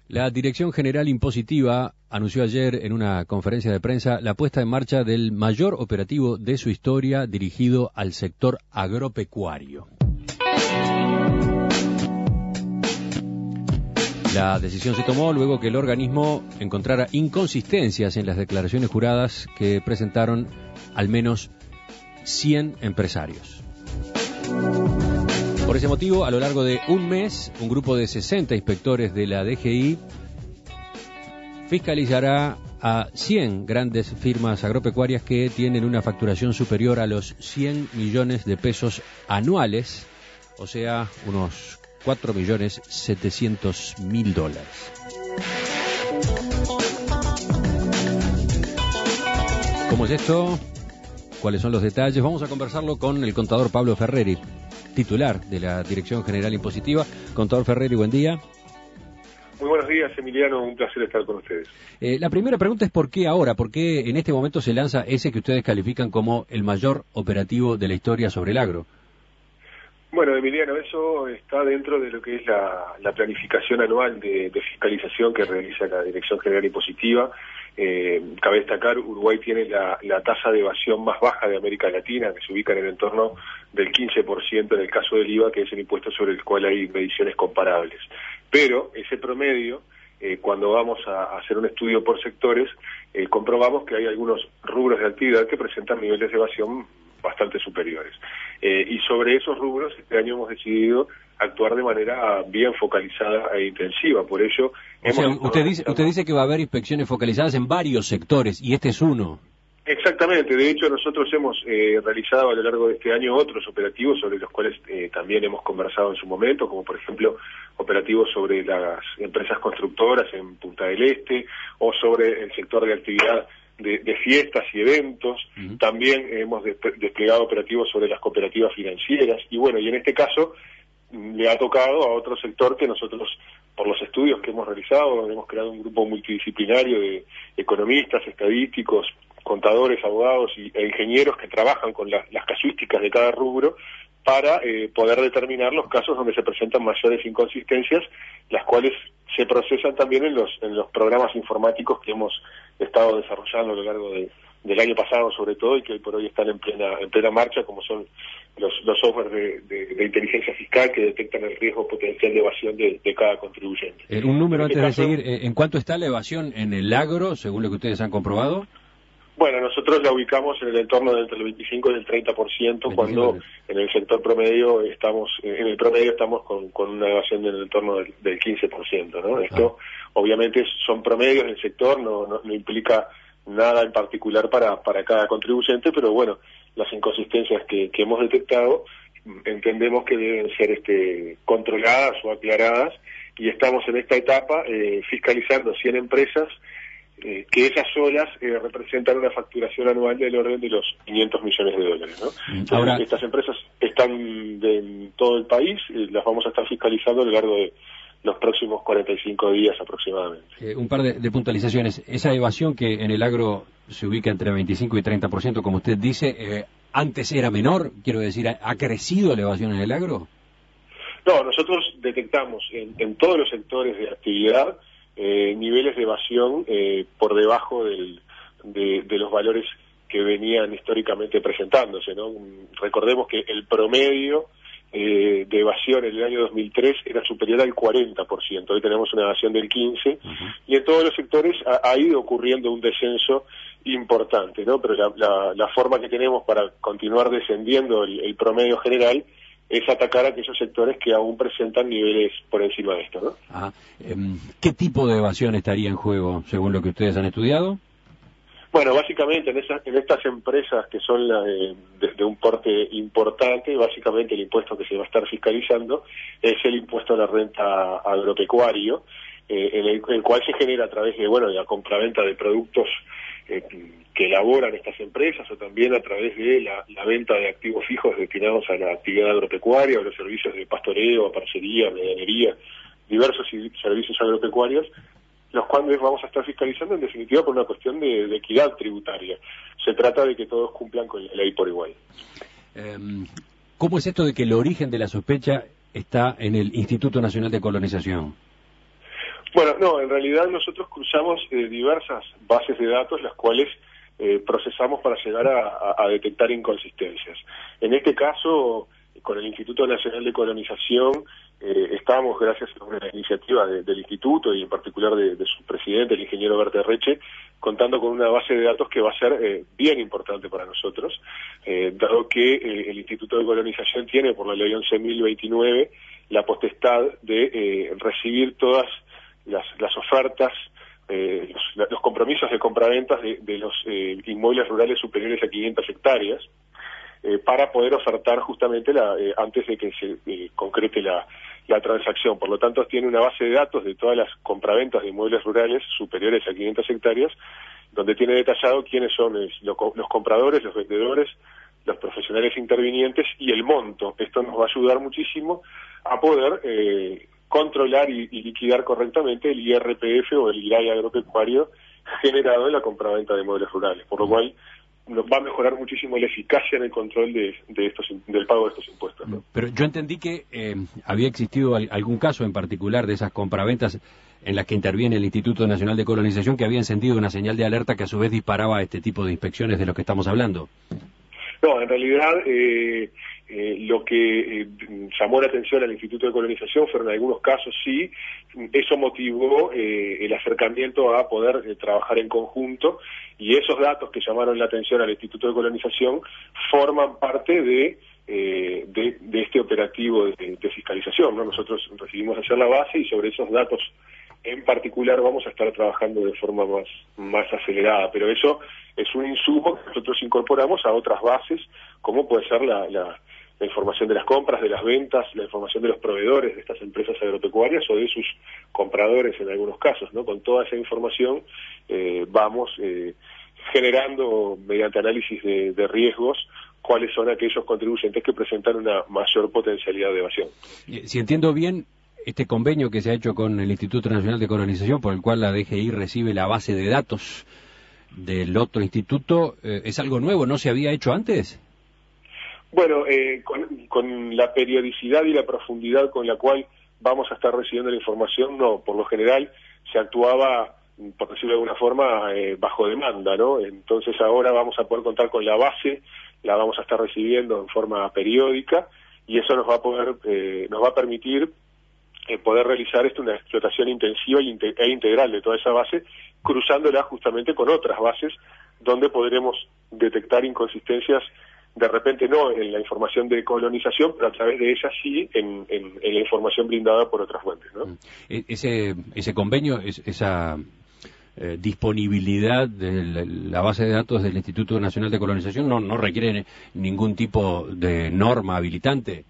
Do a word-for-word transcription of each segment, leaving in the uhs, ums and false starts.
La Dirección General Impositiva anunció ayer en una conferencia de prensa la puesta en marcha del mayor operativo de su historia dirigido al sector agropecuario. La decisión se tomó luego que el organismo encontrara inconsistencias en las declaraciones juradas que presentaron al menos cien empresarios. Por ese motivo, a lo largo de un mes, un grupo de sesenta inspectores de la D G I fiscalizará a cien grandes firmas agropecuarias que tienen una facturación superior a los cien millones de pesos anuales, o sea, unos cuatro millones setecientos mil dólares. ¿Cómo es esto? ¿Cuáles son los detalles? Vamos a conversarlo con el contador Pablo Ferreri, titular de la Dirección General Impositiva. Contador Ferreri, buen día. Muy buenos días, Emiliano, un placer estar con ustedes. Eh, la primera pregunta es ¿por qué ahora? ¿Por qué en este momento se lanza ese que ustedes califican como el mayor operativo de la historia sobre el agro? Bueno, Emiliano, eso está dentro de lo que es la, la planificación anual de, de fiscalización que realiza la Dirección General Impositiva. Eh, cabe destacar, Uruguay tiene la, la tasa de evasión más baja de América Latina, que se ubica en el entorno del quince por ciento en el caso del I V A, que es el impuesto sobre el cual hay mediciones comparables. Pero ese promedio, eh, cuando vamos a, a hacer un estudio por sectores, eh, comprobamos que hay algunos rubros de actividad que presentan niveles de evasión bastante superiores. Eh, y sobre esos rubros, este año hemos decidido actuar de manera bien focalizada e intensiva. Por ello, o hemos sea, usted dice, usted dice que va a haber inspecciones focalizadas en varios sectores, y este es uno. Exactamente, de hecho nosotros hemos eh, realizado a lo largo de este año otros operativos sobre los cuales eh, también hemos conversado en su momento, como por ejemplo operativos sobre las empresas constructoras en Punta del Este, o sobre el sector de actividad de, de fiestas y eventos. Uh-huh. También hemos desp- desplegado operativos sobre las cooperativas financieras, y bueno, y en este caso le ha tocado a otro sector que nosotros, por los estudios que hemos realizado, hemos creado un grupo multidisciplinario de economistas, estadísticos, contadores, abogados y, e ingenieros que trabajan con la, las casuísticas de cada rubro para eh, poder determinar los casos donde se presentan mayores inconsistencias, las cuales se procesan también en los en los programas informáticos que hemos estado desarrollando a lo largo de, del año pasado sobre todo, y que hoy por hoy están en plena en plena marcha, como son los, los software de, de, de inteligencia fiscal que detectan el riesgo potencial de evasión de, de cada contribuyente. Eh, un número en este antes caso, de seguir, eh, ¿en cuánto está la evasión en el agro, según lo que ustedes han comprobado? Bueno, nosotros la ubicamos en el entorno de entre el veinticinco y el treinta por ciento, cuando en el sector promedio estamos, en el promedio estamos con, con una evasión en el entorno del, del quince por ciento, ¿no? Esto, ah. obviamente, son promedios del sector, no, no, no implica nada en particular para, para cada contribuyente, pero bueno, las inconsistencias que, que hemos detectado entendemos que deben ser este, controladas o aclaradas, y estamos en esta etapa eh, fiscalizando cien empresas, Eh, que esas solas eh, representan una facturación anual del orden de los quinientos millones de dólares, ¿no? Entonces, ahora, estas empresas están de, en todo el país, y las vamos a estar fiscalizando a lo largo de los próximos cuarenta y cinco días aproximadamente. Eh, un par de, de puntualizaciones. Esa evasión que en el agro se ubica entre veinticinco y treinta por ciento, como usted dice, eh, antes era menor, quiero decir, ¿ha, ¿ha crecido la evasión en el agro? No, nosotros detectamos en, en todos los sectores de actividad Eh, niveles de evasión eh, por debajo del, de, de los valores que venían históricamente presentándose, ¿no? Recordemos que el promedio eh, de evasión en el año dos mil tres era superior al cuarenta por ciento, hoy tenemos una evasión del quince por ciento, uh-huh. y en todos los sectores ha, ha ido ocurriendo un descenso importante, ¿no? Pero la, la, la forma que tenemos para continuar descendiendo el, el promedio general es atacar a aquellos sectores que aún presentan niveles por encima de esto, ¿no? Ah, ¿qué tipo de evasión estaría en juego, según lo que ustedes han estudiado? Bueno, básicamente en, esas, en estas empresas que son la de, de, de un porte importante, básicamente el impuesto que se va a estar fiscalizando es el impuesto a la renta agropecuario, eh, en el, el cual se genera a través de, bueno, de la compraventa de productos eh, que elaboran estas empresas, o también a través de la, la venta de activos fijos destinados a la actividad agropecuaria o los servicios de pastoreo, parcería, medianería, diversos servicios agropecuarios, los cuales vamos a estar fiscalizando en definitiva por una cuestión de, de equidad tributaria. Se trata de que todos cumplan con la ley por igual. Um, ¿Cómo es esto de que el origen de la sospecha está en el Instituto Nacional de Colonización? Bueno, no, en realidad nosotros cruzamos eh, diversas bases de datos, las cuales eh, procesamos para llegar a, a, a detectar inconsistencias. En este caso, con el Instituto Nacional de Colonización, eh, estamos, gracias a una iniciativa de, del Instituto y en particular de, de su presidente, el ingeniero Berta Reche, contando con una base de datos que va a ser eh, bien importante para nosotros, eh, dado que eh, el Instituto de Colonización tiene, por la ley once mil veintinueve, la potestad de eh, recibir todas las, las ofertas, eh, los, los compromisos de compraventas de, de los eh, inmuebles rurales superiores a quinientas hectáreas, eh, para poder ofertar justamente la, eh, antes de que se eh, concrete la, la transacción. Por lo tanto, tiene una base de datos de todas las compraventas de inmuebles rurales superiores a quinientas hectáreas, donde tiene detallado quiénes son eh, los, los compradores, los vendedores, los profesionales intervinientes y el monto. Esto nos va a ayudar muchísimo a poder eh, controlar y, y liquidar correctamente el I R P F o el I R A I agropecuario generado en la compraventa de inmuebles rurales, por lo cual nos va a mejorar muchísimo la eficacia en el control de, de estos del pago de estos impuestos, ¿no? Pero yo entendí que eh, había existido al, algún caso en particular de esas compraventas en las que interviene el Instituto Nacional de Colonización que había encendido una señal de alerta que a su vez disparaba este tipo de inspecciones de los que estamos hablando. No, en realidad eh, eh, lo que eh, llamó la atención al Instituto de Colonización fueron algunos casos, sí, eso motivó eh, el acercamiento a poder eh, trabajar en conjunto, y esos datos que llamaron la atención al Instituto de Colonización forman parte de, eh, de, de este operativo de, de fiscalización, ¿no? Nosotros recibimos ayer la base y sobre esos datos en particular vamos a estar trabajando de forma más, más acelerada, pero eso es un insumo que nosotros incorporamos a otras bases, como puede ser la, la, la información de las compras, de las ventas, la información de los proveedores de estas empresas agropecuarias o de sus compradores en algunos casos, ¿no? Con toda esa información eh, vamos eh, generando, mediante análisis de, de riesgos, cuáles son aquellos contribuyentes que presentan una mayor potencialidad de evasión. Si entiendo bien, este convenio que se ha hecho con el Instituto Nacional de Colonización, por el cual la D G I recibe la base de datos del otro instituto, eh, ¿es algo nuevo? ¿No se había hecho antes? Bueno, eh, con, con la periodicidad y la profundidad con la cual vamos a estar recibiendo la información, no, por lo general se actuaba, por decirlo de alguna forma, eh, bajo demanda, ¿no? Entonces ahora vamos a poder contar con la base, la vamos a estar recibiendo en forma periódica, y eso nos va a poder, eh, nos va a permitir eh, poder realizar esto una explotación intensiva e integral de toda esa base, cruzándola justamente con otras bases donde podremos detectar inconsistencias, de repente no en la información de colonización, pero a través de ella sí en, en, en la información brindada por otras fuentes, ¿no? Ese, ese convenio, es, esa eh, disponibilidad de la, la base de datos del Instituto Nacional de Colonización no, no requiere ningún tipo de norma habilitante.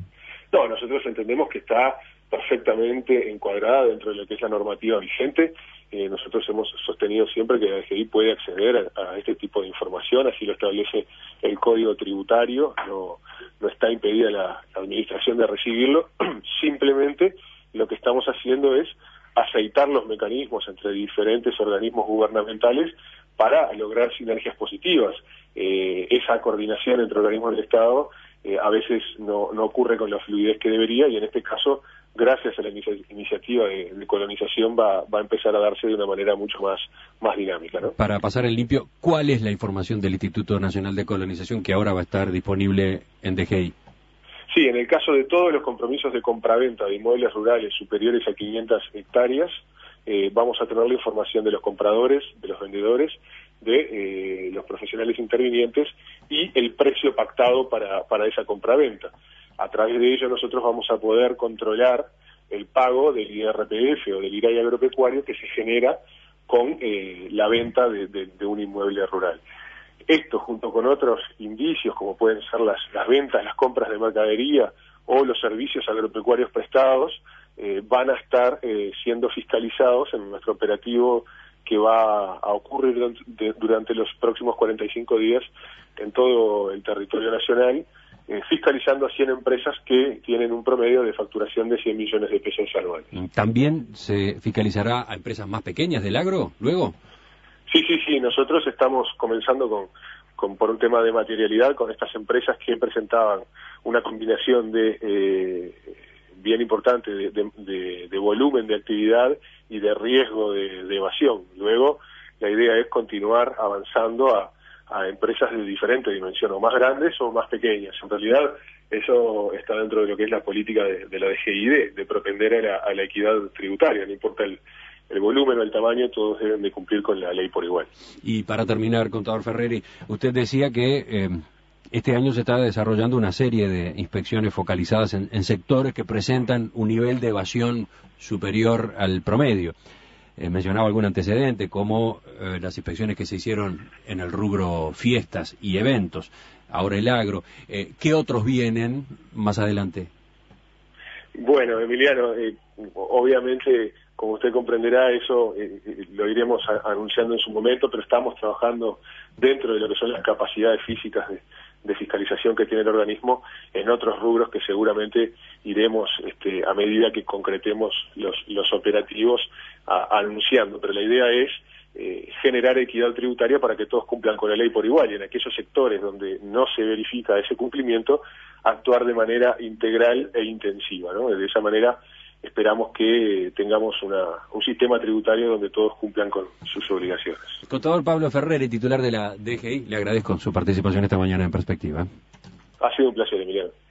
No, nosotros entendemos que está perfectamente encuadrada dentro de lo que es la normativa vigente. Eh, nosotros hemos sostenido siempre que la D G I puede acceder a, a este tipo de información, así lo establece el Código Tributario, no, no está impedida la, la administración de recibirlo, simplemente lo que estamos haciendo es aceitar los mecanismos entre diferentes organismos gubernamentales para lograr sinergias positivas. Eh, esa coordinación entre organismos del Estado eh, a veces no, no ocurre con la fluidez que debería, y en este caso, gracias a la inicia iniciativa de, de colonización, va, va a empezar a darse de una manera mucho más, más dinámica, ¿no? Para pasar en limpio, ¿cuál es la información del Instituto Nacional de Colonización que ahora va a estar disponible en D G I? Sí, en el caso de todos los compromisos de compraventa de inmuebles rurales superiores a quinientas hectáreas, eh, vamos a tener la información de los compradores, de los vendedores, de eh, los profesionales intervinientes y el precio pactado para, para esa compraventa. A través de ello nosotros vamos a poder controlar el pago del I R P F o del I R A I agropecuario que se genera con eh, la venta de, de, de un inmueble rural. Esto, junto con otros indicios, como pueden ser las, las ventas, las compras de mercadería o los servicios agropecuarios prestados, eh, van a estar eh, siendo fiscalizados en nuestro operativo que va a ocurrir durante, de, durante los próximos cuarenta y cinco días en todo el territorio nacional, eh, fiscalizando a cien empresas que tienen un promedio de facturación de cien millones de pesos anuales. ¿También se fiscalizará a empresas más pequeñas del agro luego? Sí, sí, sí, nosotros estamos comenzando con, con por un tema de materialidad, con estas empresas que presentaban una combinación de eh, bien importante de, de, de, de volumen de actividad y de riesgo de, de evasión. Luego, la idea es continuar avanzando a, a empresas de diferente dimensión, o más grandes o más pequeñas. En realidad, eso está dentro de lo que es la política de, de la D G I, de, de propender a la, a la equidad tributaria, no importa el, el volumen o el tamaño, todos deben de cumplir con la ley por igual. Y para terminar, contador Ferreri, usted decía que eh, este año se está desarrollando una serie de inspecciones focalizadas en, en sectores que presentan un nivel de evasión superior al promedio. Eh, mencionaba algún antecedente, como eh, las inspecciones que se hicieron en el rubro fiestas y eventos, ahora el agro. Eh, ¿Qué otros vienen más adelante? Bueno, Emiliano, eh, obviamente, como usted comprenderá, eso eh, lo iremos a, anunciando en su momento, pero estamos trabajando dentro de lo que son las capacidades físicas de, de fiscalización que tiene el organismo en otros rubros que seguramente iremos, este, a medida que concretemos los, los operativos, a, anunciando. Pero la idea es eh, generar equidad tributaria para que todos cumplan con la ley por igual, y en aquellos sectores donde no se verifica ese cumplimiento, actuar de manera integral e intensiva, ¿no? De esa manera esperamos que tengamos una, un sistema tributario donde todos cumplan con sus obligaciones. Contador Pablo Ferreri, titular de la D G I, le agradezco su participación esta mañana en Perspectiva. Ha sido un placer, Emiliano.